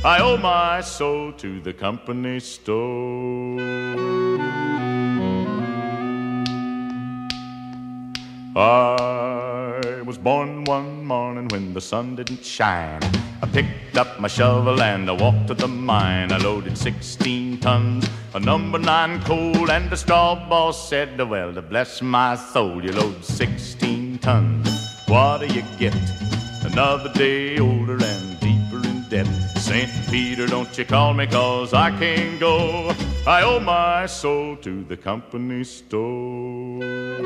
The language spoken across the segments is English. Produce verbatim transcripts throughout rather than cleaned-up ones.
I owe my soul to the company store. I was born one morning when the sun didn't shine. I picked up my shovel and I walked to the mine. I loaded sixteen tons of number nine coal, and the straw boss said, well, to bless my soul, you load sixteen tons. What do you get? Another day older and deeper in debt. Saint Peter, don't you call me, 'cause I can't go. I owe my soul to the company store.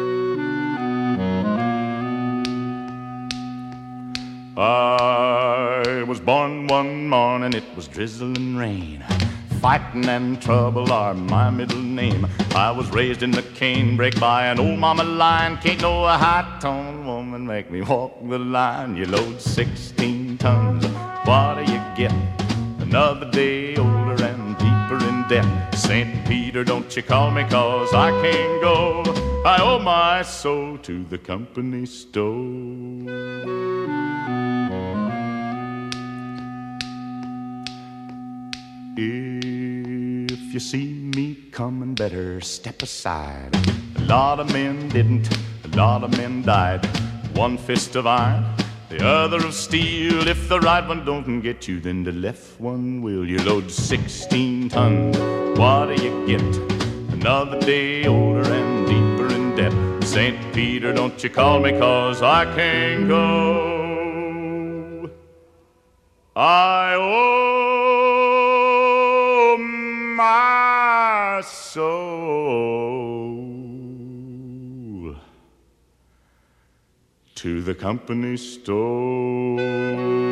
I was born one morning, it was drizzling rain. Fighting and trouble are my middle name. I was raised in the canebrake by an old mama lion. Can't no high-toned woman make me walk the line. You load sixteen tons, what do you get? Another day older and deeper in debt. Saint Peter, don't you call me, 'cause I can't go. I owe my soul to the company store. If you see me coming, better step aside. A lot of men didn't, a lot of men died. One fist of iron, the other of steel. If the right one don't get you, then the left one will. You load sixteen tons, what do you get? Another day older and deeper in debt. Saint Peter, don't you call me, 'cause I can't go. I owe my soul to the company store.